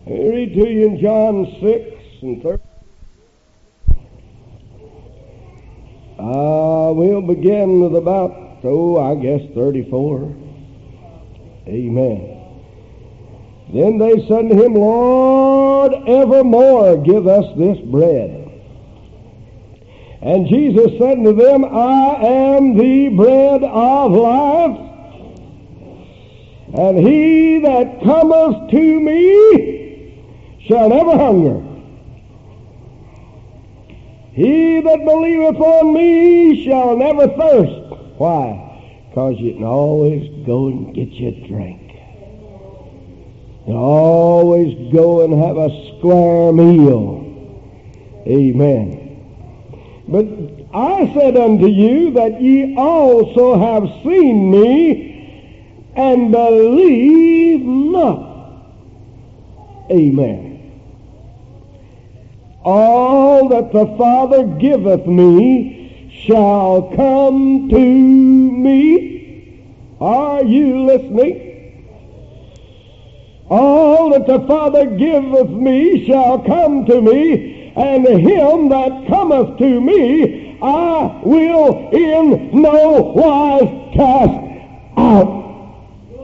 Let me read to you in John 6 and 30. We'll begin with about, I guess 34. Amen. Then they said to him, Lord, evermore give us this bread. And Jesus said to them, I am the bread of life, and he that cometh to me shall never hunger. He that believeth on me shall never thirst. Why? Because you can always go and get you a drink. You can always go and have a square meal. Amen. But I said unto you that ye also have seen me and believe not. Amen. All that the Father giveth me shall come to me. Are you listening? All that the Father giveth me shall come to me, and him that cometh to me I will in no wise cast out.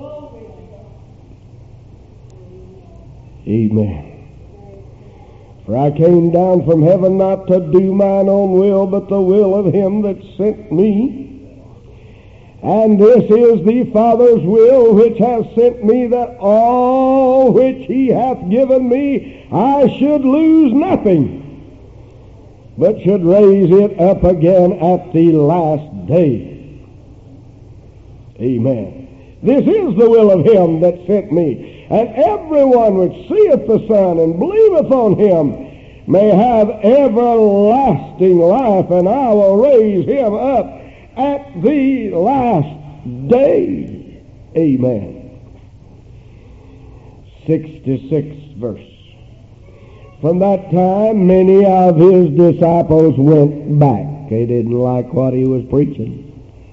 Amen. For I came down from heaven not to do mine own will, but the will of him that sent me. And this is the Father's will which hath sent me, that all which he hath given me I should lose nothing, but should raise it up again at the last day. Amen. This is the will of him that sent me. And everyone which seeth the Son and believeth on him may have everlasting life, and I will raise him up at the last day. Amen. 66th verse. From that time many of his disciples went back. They didn't like what he was preaching.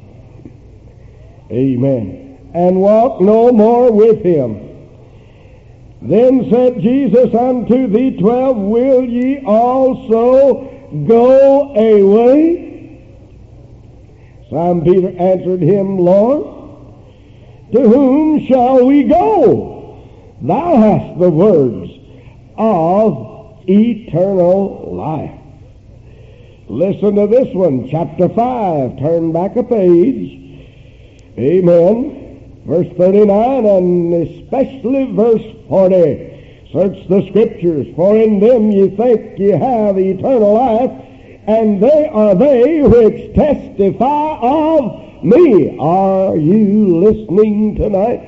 Amen. And walked no more with him. Then said Jesus unto the 12, Will ye also go away? Simon Peter answered him, Lord, to whom shall we go? Thou hast the words of eternal life. Listen to this one, chapter 5. Turn back a page. Amen. Verse 39 and especially verse 40. Search the Scriptures, for in them ye think ye have eternal life, and they are they which testify of me. Are you listening tonight?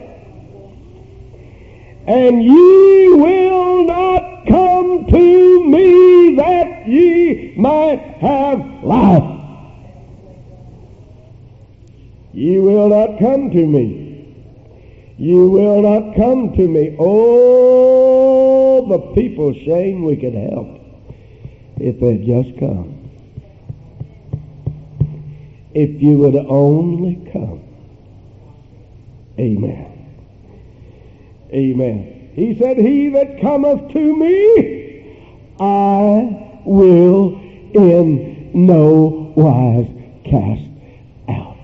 And ye will not come to me that ye might have life. Ye will not come to me. You will not come to me. Oh, the people shame we could help if they'd just come. If you would only come. Amen. Amen. He said, He that cometh to me, I will in no wise cast out.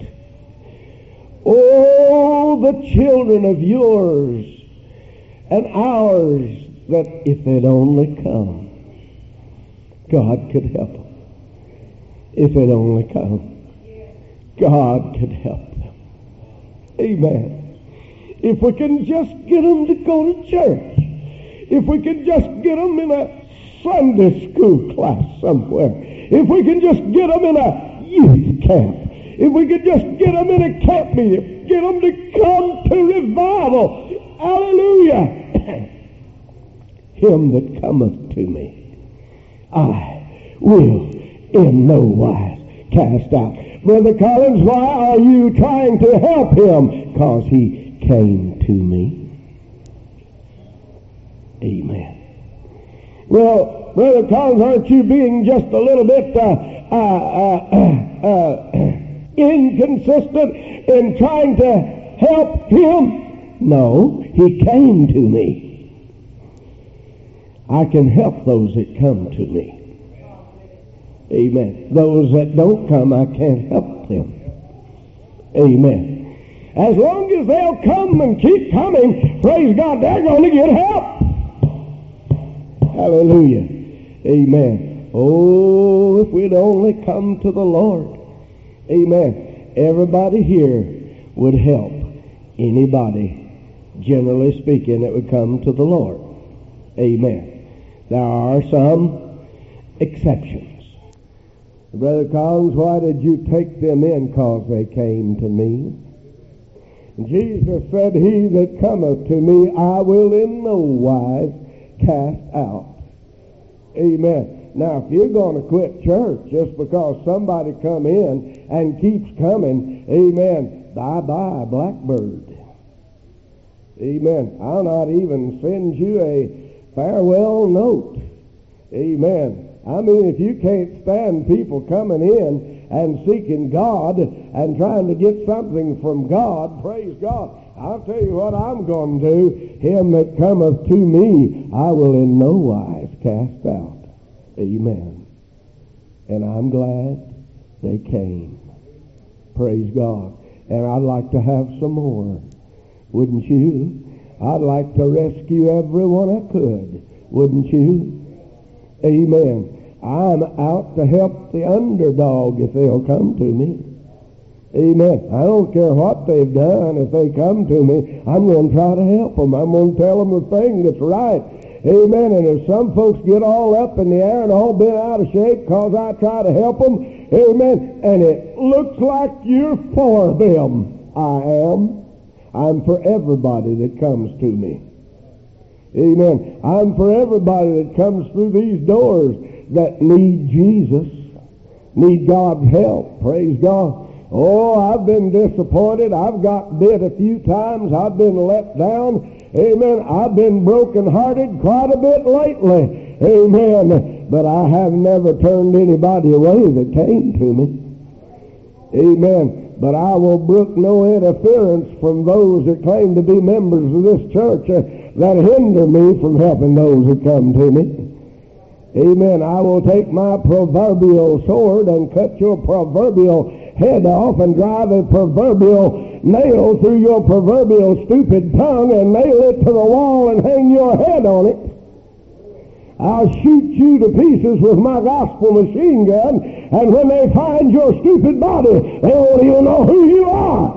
Oh, the children of yours and ours, that if they'd only come, God could help them. If they'd only come, God could help them. Amen. If we can just get them to go to church, if we can just get them in a Sunday school class somewhere, if we can just get them in a youth camp, if we could just get them in a camp meeting, get them to come to revival. Hallelujah. Him that cometh to me, I will in no wise cast out. Brother Collins, why are you trying to help him? Because he came to me. Amen. Well, Brother Collins, aren't you being just a little bit inconsistent in trying to help him? No, he came to me. I can help those that come to me. Amen. Those that don't come, I can't help them. Amen. As long as they'll come and keep coming, praise God, they're going to get help. Hallelujah. Amen. Oh, if we'd only come to the Lord. Amen. Everybody here would help anybody, generally speaking, that would come to the Lord. Amen. There are some exceptions. Brother Collins, why did you take them in? 'Cause they came to me. Jesus said, he that cometh to me, I will in no wise cast out. Amen. Now, if you're going to quit church just because somebody come in and keeps coming, amen, bye-bye, blackbird. Amen. I'll not even send you a farewell note. Amen. I mean, if you can't stand people coming in and seeking God and trying to get something from God, praise God, I'll tell you what I'm going to do. Him that cometh to me, I will in no wise cast out. Amen. And I'm glad they came. Praise God. And I'd like to have some more. Wouldn't you? I'd like to rescue everyone I could. Wouldn't you? Amen. I'm out to help the underdog if they'll come to me. Amen. I don't care what they've done. If they come to me, I'm going to try to help them. I'm going to tell them the thing that's right. Amen. And if some folks get all up in the air and all bent out of shape because I try to help them, amen, and it looks like you're for them, I am. I'm for everybody that comes to me. Amen. I'm for everybody that comes through these doors that need Jesus, need God's help. Praise God. Oh, I've been disappointed. I've got bit a few times. I've been let down. Amen. I've been broken-hearted quite a bit lately. Amen. But I have never turned anybody away that came to me. Amen. But I will brook no interference from those that claim to be members of this church that hinder me from helping those that come to me. Amen. I will take my proverbial sword and cut your proverbial head off and drive a proverbial nail through your proverbial stupid tongue and nail it to the wall and hang your head on it. I'll shoot you to pieces with my gospel machine gun, and when they find your stupid body, they won't even know who you are.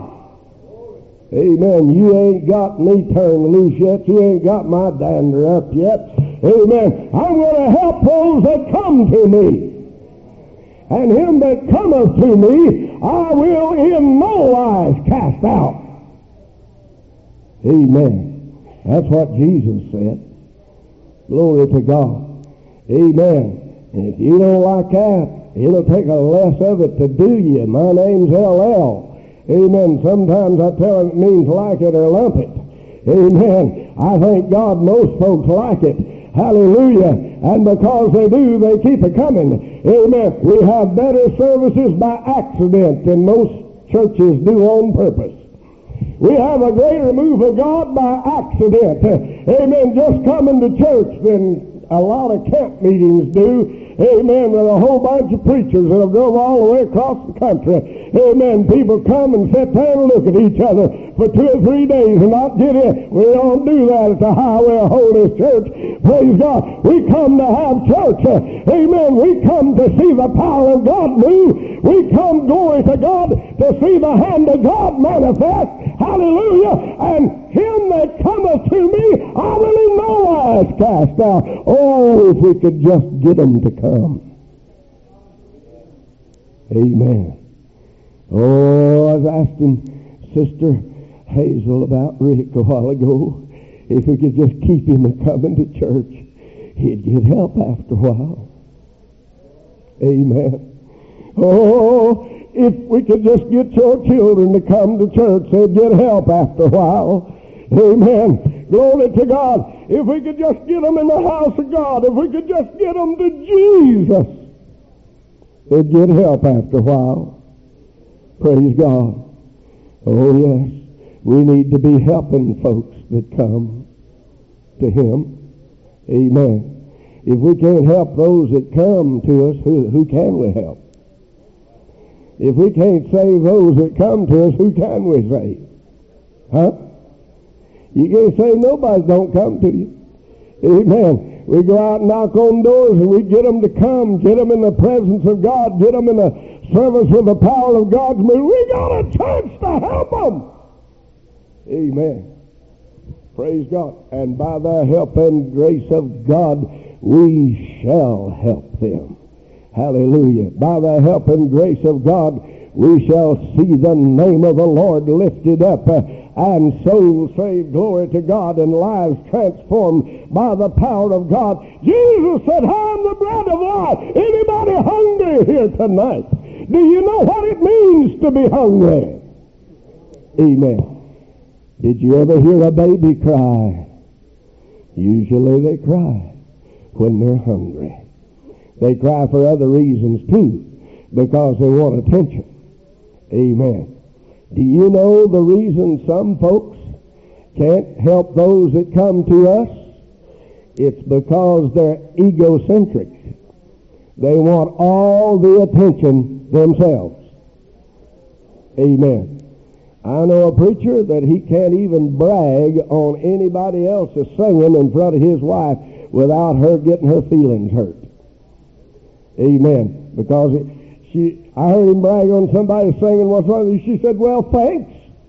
Amen. You ain't got me turned loose yet. You ain't got my dander up yet. Amen. I'm going to help those that come to me. And him that cometh to me, I will in no wise cast out. Amen. That's what Jesus said. Glory to God. Amen. And if you don't like that, it'll take a less of it to do you. My name's L.L. Amen. Sometimes I tell them it means like it or lump it. Amen. I thank God most folks like it. Hallelujah. And because they do, they keep it coming. Amen. We have better services by accident than most churches do on purpose. We have a greater move of God by accident. Amen. Just coming to church than a lot of camp meetings do. Amen. With a whole bunch of preachers that have drove all the way across the country. Amen. People come and sit there and look at each other for 2 or 3 days and not get in. We don't do that at the Highway of Holiness Church. Praise God. We come to have church. Amen. We come to see the power of God move. We come, glory to God, to see the hand of God manifest. Hallelujah. And him that cometh to me, I will in no wise cast out. Oh, if we could just get them to come. Amen. Oh, I was asking Sister Hazel about Rick a while ago. If we could just keep him coming to church, he'd get help after a while. Amen. Oh, if we could just get your children to come to church, they'd get help after a while. Amen. Glory to God. If we could just get them in the house of God, if we could just get them to Jesus, they'd get help after a while. Praise God. Oh, yes. We need to be helping folks that come to him. Amen. If we can't help those that come to us, who can we help? If we can't save those that come to us, who can we save? Huh? You can't save nobody that don't come to you. Amen. We go out and knock on doors and we get them to come, get them in the presence of God, get them in the service with the power of God's move. We got a chance to help them. Amen. Praise God. And by the help and grace of God, we shall help them. Hallelujah. By the help and grace of God, we shall see the name of the Lord lifted up and souls saved. Glory to God, and lives transformed by the power of God. Jesus said, I am the bread of life. Anybody hungry here tonight? Do you know what it means to be hungry? Amen. Did you ever hear a baby cry? Usually they cry when they're hungry. They cry for other reasons too, because they want attention. Amen. Do you know the reason some folks can't help those that come to us? It's because they're egocentric. They want all the attention themselves. Amen. I know a preacher that he can't even brag on anybody else's singing in front of his wife without her getting her feelings hurt. Amen. Because I heard him brag on somebody singing what's wrong. She said, well, thanks.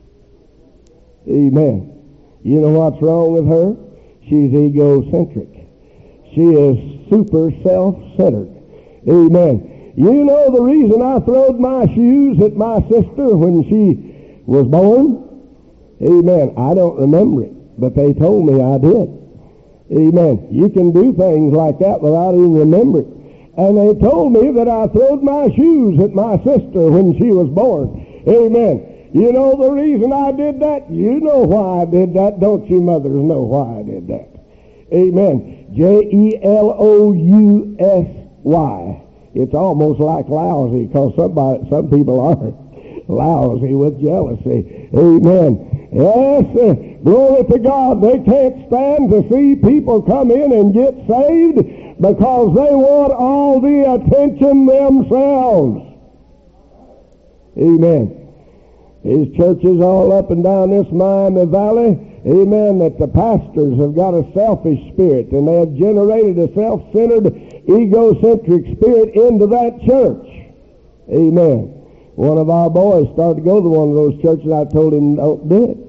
Amen. You know what's wrong with her? She's egocentric. She is super self-centered. Amen. You know the reason I throwed my shoes at my sister when she was born? Amen. I don't remember it, but they told me I did. Amen. You can do things like that without even remembering it. And they told me that I throwed my shoes at my sister when she was born. Amen. You know the reason I did that? You know why I did that. Don't you mothers know why I did that? Amen. Jealousy. It's almost like lousy, because some people are lousy with jealousy. Amen. Yes, glory to God. They can't stand to see people come in and get saved because they want all the attention themselves. Amen. These churches all up and down this Miami Valley, amen, that the pastors have got a selfish spirit, and they have generated a self-centered, egocentric spirit into that church. Amen. One of our boys started to go to one of those churches. I told him, don't do it.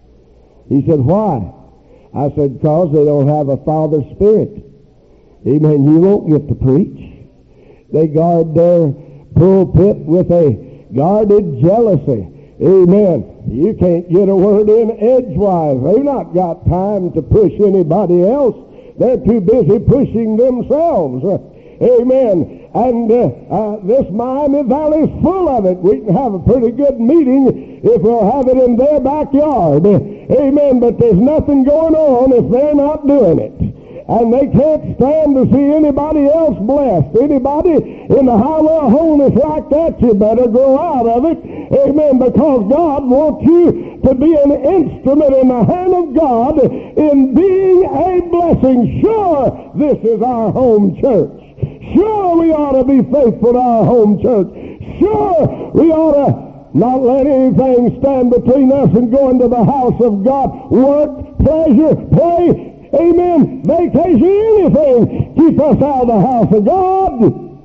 He said, why? I said, because they don't have a father spirit. Amen. You won't get to preach. They guard their pulpit with a guarded jealousy. Amen. You can't get a word in edgewise. They've not got time to push anybody else. They're too busy pushing themselves. Amen. And this Miami Valley is full of it. We can have a pretty good meeting if we'll have it in their backyard. Amen. But there's nothing going on if they're not doing it. And they can't stand to see anybody else blessed. Anybody in the highway of holiness like that, you better grow out of it. Amen. Because God wants you to be an instrument in the hand of God in being a blessing. Sure, this is our home church. Sure, we ought to be faithful to our home church. Sure, we ought to not let anything stand between us and going to the house of God. Work, pleasure, play, amen, vacation, anything, keep us out of the house of God.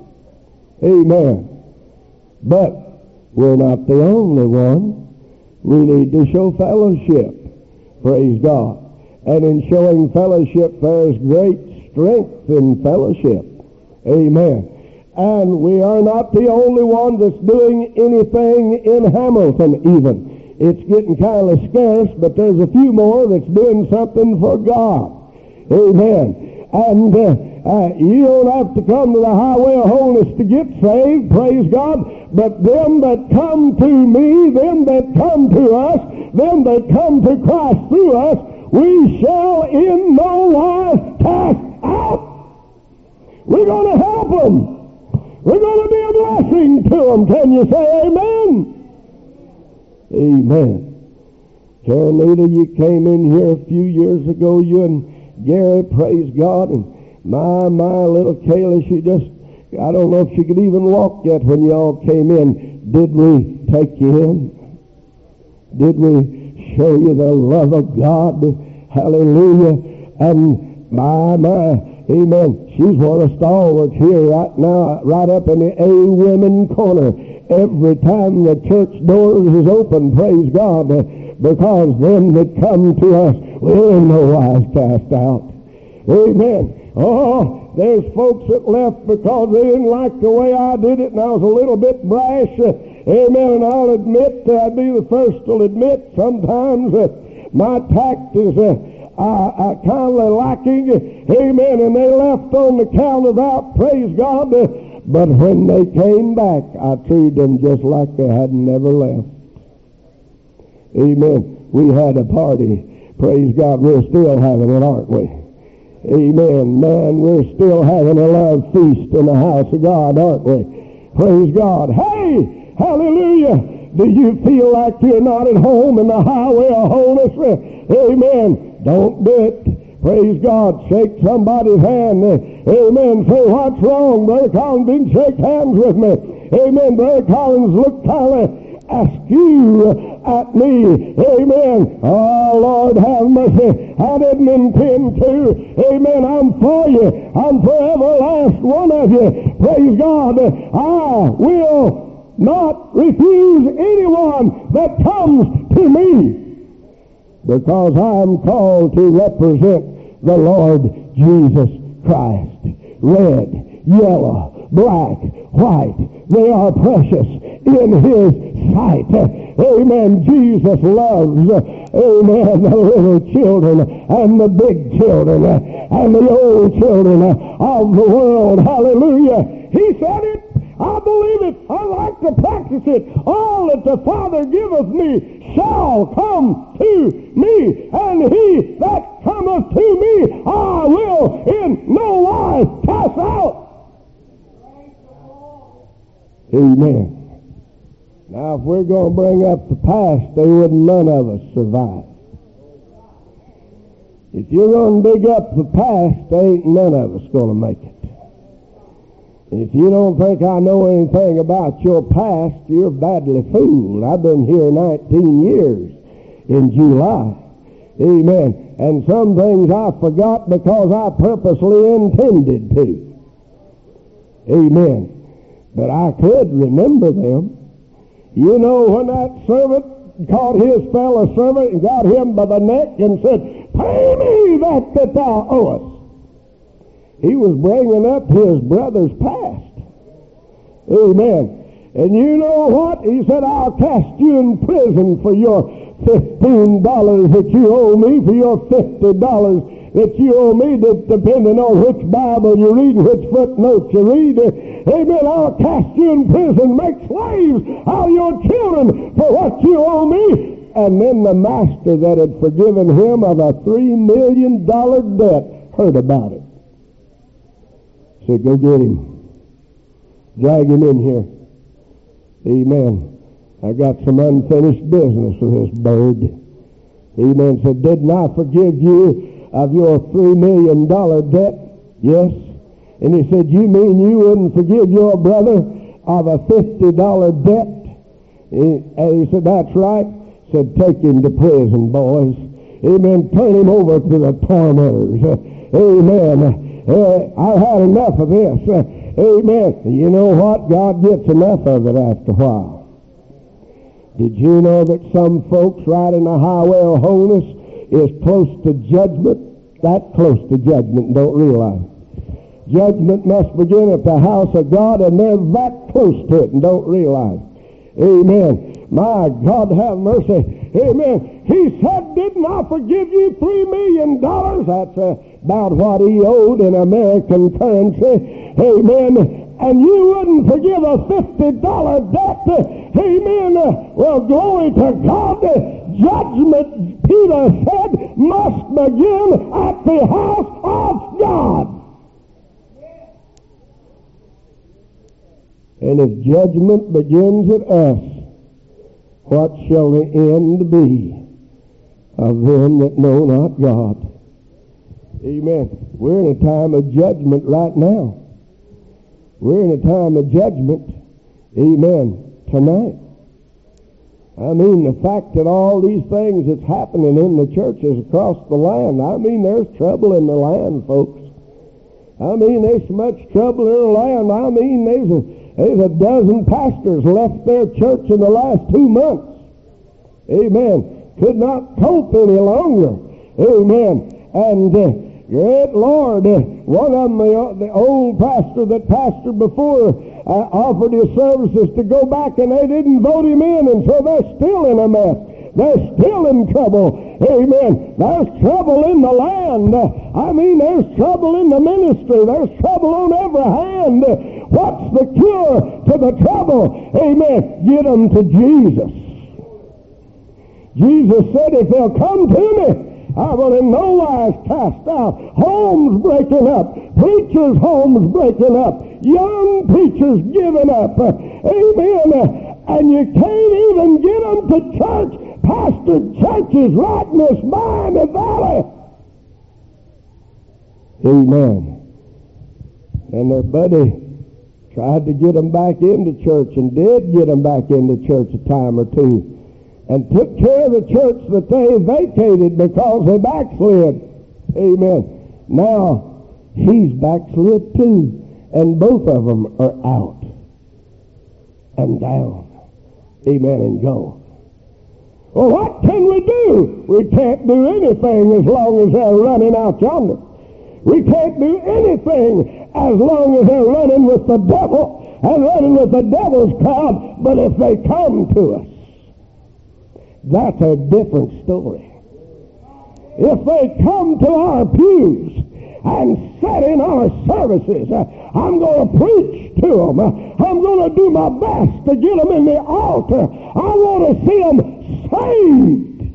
Amen. But we're not the only one. We need to show fellowship. Praise God. And in showing fellowship, there's great strength in fellowship. Amen. And we are not the only one that's doing anything in Hamilton even. It's getting kind of scarce, but there's a few more that's doing something for God. Amen. And you don't have to come to the highway of holiness to get saved, praise God. But them that come to me, them that come to us, them that come to Christ through us, we shall in no wise cast out. We're going to help them. We're going to be a blessing to them. Can you say amen? Amen. Carolina, you came in here a few years ago, you and Gary, praise God, and My little Kayla, she just, I don't know if she could even walk yet when y'all came in. Did we take you in? Did we show you the love of God? Hallelujah. And my, amen, she's one of the stalwarts here right now, right up in the A women corner. Every time the church doors is open, praise God, because them that come to us will in no wise cast out. Amen. Oh, there's folks that left because they didn't like the way I did it, and I was a little bit brash. Amen. And I'll admit, I'd be the first to admit, sometimes my tact is kind of lacking. Amen. And they left on the count of that, praise God. But when they came back, I treated them just like they had never left. Amen. We had a party. Praise God. We're still having it, aren't we? Amen. Man, we're still having a love feast in the house of God, aren't we? Praise God. Hey, hallelujah. Do you feel like you're not at home in the highway of wholeness? Amen. Don't do it. Praise God. Shake somebody's hand. Amen. Say, what's wrong? Brother Collins didn't shake hands with me. Amen. Brother Collins looked kind of askew at me. Amen. Oh, Lord, have mercy. I didn't intend to. Amen. I'm for you. I'm for every last one of you. Praise God. I will not refuse anyone that comes to me, because I am called to represent the Lord Jesus Christ. Red, yellow, black, white, they are precious in His sight. Amen. Jesus loves, amen, the little children and the big children and the old children of the world. Hallelujah. He said it. I believe it. I like to practice it. All that the Father giveth me shall come to me, and he that cometh to me I will in no wise cast out. Amen. Now, if we're going to bring up the past, there wouldn't none of us survive. If you're going to dig up the past, there ain't none of us going to make it. If you don't think I know anything about your past, you're badly fooled. I've been here 19 years in July. Amen. And some things I forgot because I purposely intended to. Amen. But I could remember them. You know, when that servant caught his fellow servant and got him by the neck and said, "Pay me that thou owest," he was bringing up his brother's past. Amen. And you know what? He said, "I'll cast you in prison for your $15 that you owe me, for your $50 that you owe me," depending on which Bible you read and which footnotes you read. Amen. "I'll cast you in prison, make slaves out of your children for what you owe me." And then the master that had forgiven him of a $3 million debt heard about it. Said, "Go get him. Drag him in here." Amen. "I got some unfinished business with this bird." Amen. Said, "Didn't I forgive you of your $3 million debt?" "Yes." And he said, "You mean you wouldn't forgive your brother of a $50 debt?" And he said, "That's right." Said, "Take him to prison, boys." Amen. "Turn him over to the tormentors." Amen. I've had enough of this. Amen. You know what? God gets enough of it after a while. Did you know that some folks riding the highway of holiness is close to judgment? That close to judgment, don't realize. Judgment must begin at the house of God, and they're that close to it and don't realize. Amen. My God, have mercy. Amen. He said, "Didn't I forgive you $3 million? That's about what he owed in American currency. Amen. And you wouldn't forgive a $50 debt. Amen. Well, glory to God. Judgment, Peter said, must begin at the house of God. And if judgment begins at us, what shall the end be of them that know not God? Amen. We're in a time of judgment right now. We're in a time of judgment, amen, tonight. I mean, the fact that all these things that's happening in the churches across the land, I mean, there's trouble in the land, folks. I mean, there's so much trouble in the land. I mean, there's a dozen pastors left their church in the last 2 months. Amen. Could not cope any longer. Amen. And great Lord, one of them, the old pastor that pastored before, offered his services to go back, and they didn't vote him in, and so they're still in a mess. They're still in trouble. Amen. There's trouble in the land. I mean, there's trouble in the ministry. There's trouble on every hand. What's the cure to the trouble? Amen. Get them to Jesus. Jesus said, if they'll come to me, I will in no wise cast out. Homes breaking up. Preachers' homes breaking up. Young preachers giving up. Amen. And you can't even get them to church. Pastored churches right in this Miami Valley. Amen. And their buddy tried to get them back into church, and did get them back into church a time or two, and took care of the church that they vacated because they backslid. Amen. Now, he's backslid too, and both of them are out and down. Amen, and gone. Well, what can we do? We can't do anything as long as they're running out yonder. We can't do anything as long as they're running with the devil and running with the devil's crowd. But if they come to us, that's a different story. If they come to our pews and sit in our services, I'm going to preach to them. I'm going to do my best to get them in the altar. I want to see them saved.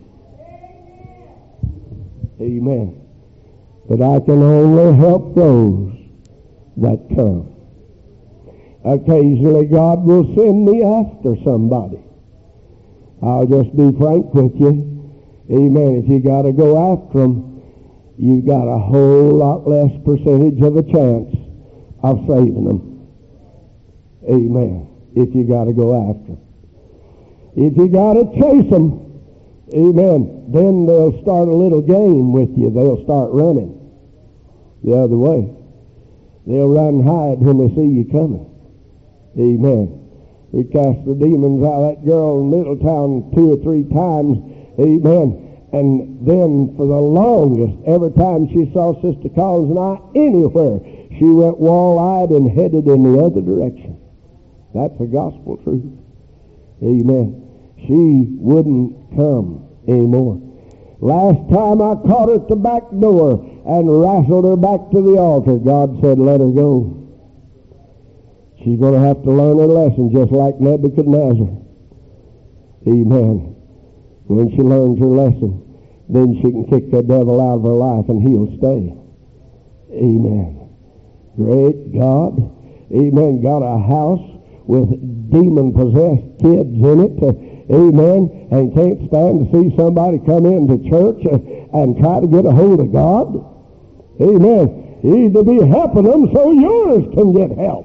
Amen. But I can only help those that come. Occasionally God will send me after somebody. I'll just be frank with you. Amen. If you got to go after them, you've got a whole lot less percentage of a chance of saving them. Amen. If you got to go after them. If you got to chase them, amen, then they'll start a little game with you. They'll start running the other way. They'll run and hide when they see you coming. Amen. We cast the demons out of that girl in Middletown 2 or 3 times. Amen. And then for the longest, every time she saw Sister Collins and I anywhere, she went wall-eyed and headed in the other direction. That's the gospel truth. Amen. She wouldn't come anymore. Last time I caught her at the back door and wrestled her back to the altar, God said, let her go. She's going to have to learn her lesson just like Nebuchadnezzar. Amen. When she learns her lesson, then she can kick the devil out of her life and he'll stay. Amen. Great God. Amen. Got a house with demon-possessed kids in it. Amen. And can't stand to see somebody come into church and try to get a hold of God. Amen. You need to be helping them so yours can get help.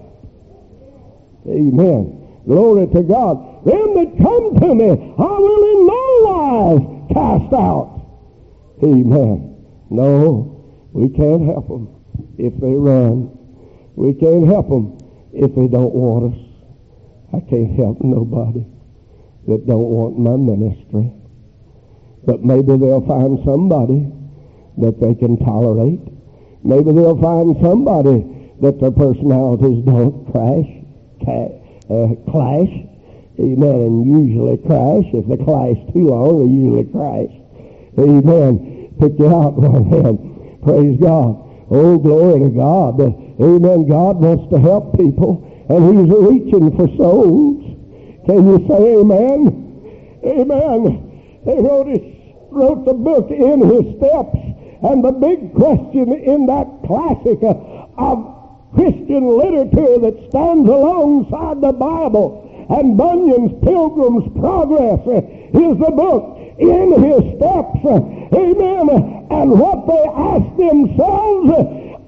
Amen. Glory to God. Them that come to me, I will in no wise cast out. Amen. No, we can't help them if they run. We can't help them if they don't want us. I can't help nobody that don't want my ministry. But maybe they'll find somebody that they can tolerate. Maybe they'll find somebody that their personalities don't clash. Amen. And usually crash. If they clash too long, they usually crash. Amen. Pick you out one hand. Praise God. Oh, glory to God. Amen. God wants to help people, and He's reaching for souls. Can you say amen? Amen. They wrote the book In His Steps, and the big question in that classic of Christian literature that stands alongside the Bible and Bunyan's Pilgrim's Progress is the book In His Steps. Amen. And what they ask themselves,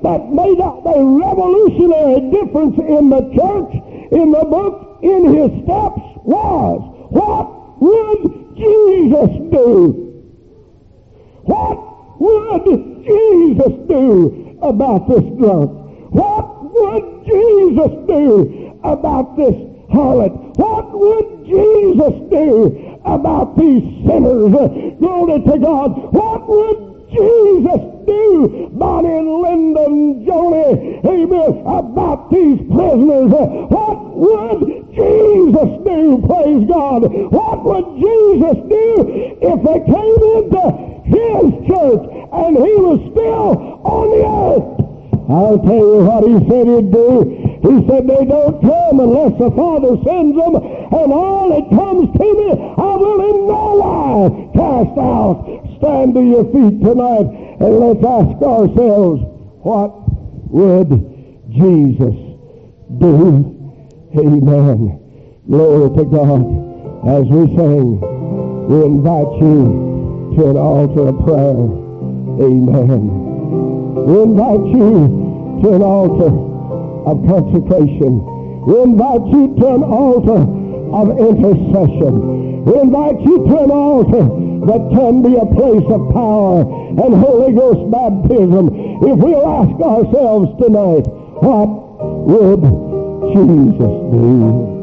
that made a revolutionary difference in the church, in the book, in his steps was, what would Jesus do? What would Jesus do about this drunk? What would Jesus do about this harlot? What would Jesus do about these sinners? Glory to God. What would Jesus do, Bonnie and Linda and Joni, amen, about these prisoners? What would Jesus do, praise God? What would Jesus do if they came into his church and he was still on the earth? I'll tell you what he said he'd do. He said, they don't come unless the Father sends them, and all that comes to me, I will in no wise cast out. Stand to your feet tonight, and let's ask ourselves, what would Jesus do? Amen. Glory to God. As we sing, we invite you to an altar of prayer. Amen. We invite you to an altar of consecration. We invite you to an altar of intercession. We invite you to an altar that can be a place of power and Holy Ghost baptism. If we'll ask ourselves tonight, what would Jesus do?